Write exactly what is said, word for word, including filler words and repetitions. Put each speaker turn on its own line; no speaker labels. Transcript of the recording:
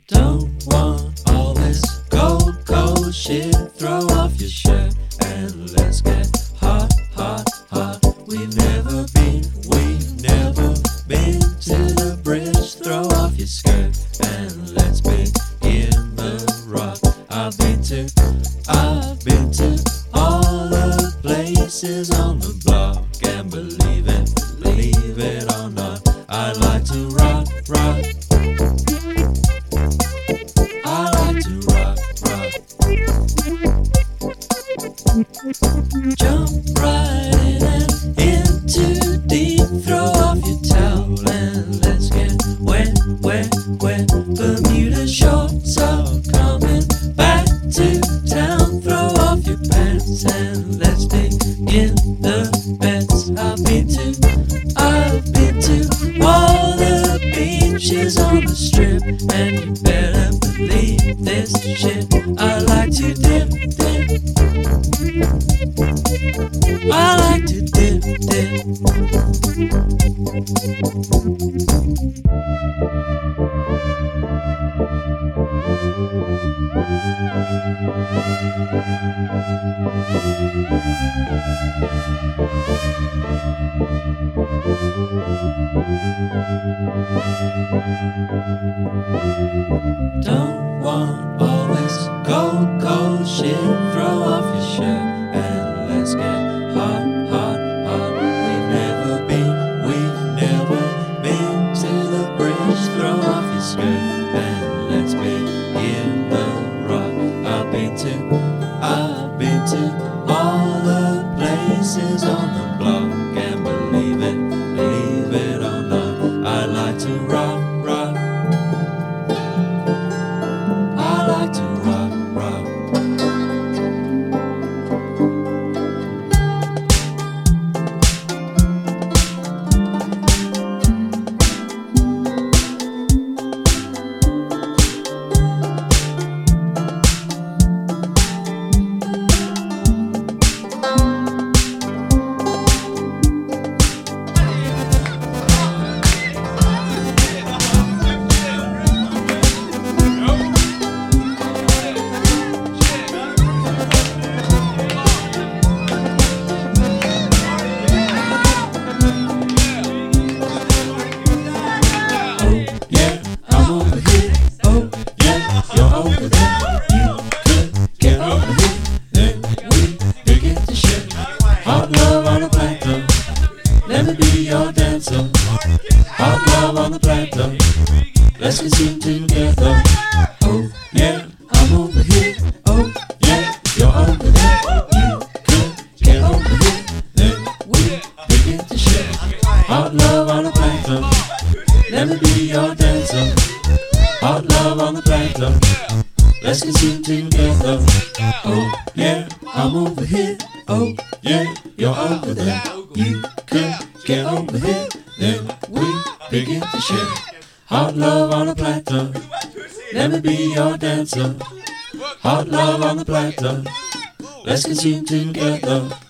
Don't want all this cold, cold shit. Throw off your shirt and let's get hot, hot, hot. We've never been, we've never been to the bridge. Throw off your skirt and let's begin the rock. I've been to, I've been to all the places on the block, and believe it, believe it or not, I like to rock, rock. I like to rock, rock. Jump right in and into deep. Throw off your towel and let's get wet, wet, wet. Bermuda shorts are coming back to town. Throw off your pants and let's begin the bets. I've been to, I've been to all the beaches on the strip, and you better believe this shit. I like to dip, dip. I like to dip, dip. Don't want all this cold, cold shit. Throw off your shirt and let's get hot, hot, hot. We've never been, we've never been to the bridge. Throw off your skirt and let's begin the rock. I've been to, I've been to all the places on the block, and believe it, believe it or not, I like to rock, rock. I like to rock, rock. Hot love on the plankton, let me be your dancer. Hot love on the plankton, let's consume together. Oh yeah, I'm over here. Oh yeah, you're over there. You could get over here, then we begin to share. Hot love on the plankton, let me be your dancer. Hot love on the plankton, let's consume together. Oh yeah, I'm over here. Oh yeah, you're over there. You could get over here, then we begin to share. Hot love on the plankton, let me be your dancer. Hot love on the plankton, let's consume together.